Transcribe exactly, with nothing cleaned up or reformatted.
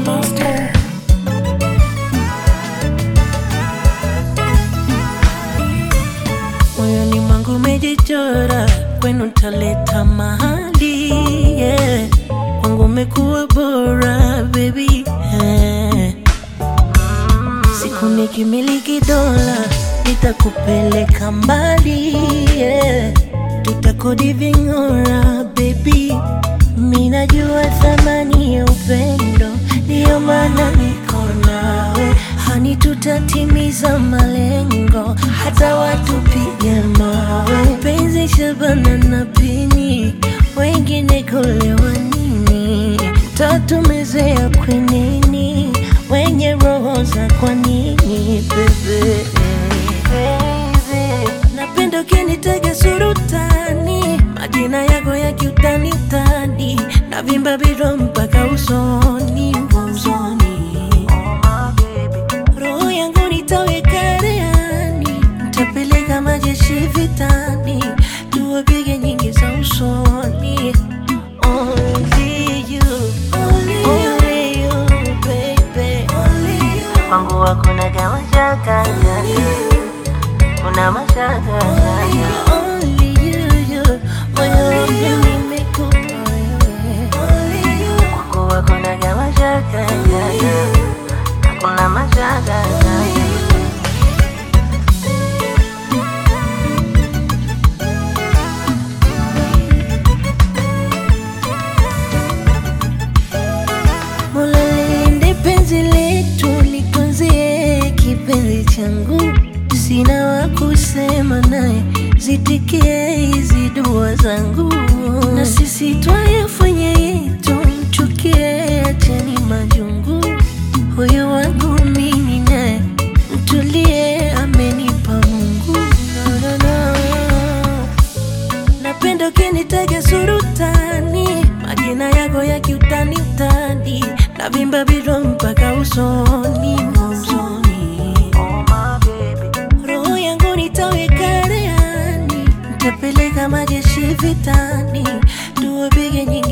Monster. Moyoni mwangu umejichora, kwenu taleta mahali, yeah. Wangu umekuwa bora baby, yeah. Siku nikimiliki dola nitakupeleka mbali, yeah. Tutakodi ving'ora baby, minajua thamani ya upendo, ndiyo maana niko nawe. Hani tutatimiza malengo, hata watu piga mawe. Penzi Shabana na Pini, wengine kulewa nini? Tatumezea kwenini, wenye roho za kwa nini bebe? Napenda ukinitega surutani, majina yako ya kiutani utani, na vimba biro mpaka usoni, usoni. Roho yangu nitaweka rehani, nitapeleka majeshi vitani, tuwapige nyingi za usoni. Only you, only you, only you baby, only you. Kwangu hakuna kama shaka, kuna mashaka. Only you, you, moyo wangu nimekupa wewe. Kwangu hakuna kama shaka, kuna mashaka. Mola lilinde penzi letu, litunzie kipenzi changu, sina wa kusema naye, zitikie hizi dua zangu, na sisi twayafanya yetu, mchukie acheni majungu. Huyo wangu mimi naye, mtulie amenipa Mungu. No, no, no. Napenda ukinitega surutani, majina yako ya kiutani utani, na vimba biro mpaka usoni, usoni. Roho yangu nitaweka rehani, nitapeleka majeshi vitani, tuwapige nyingi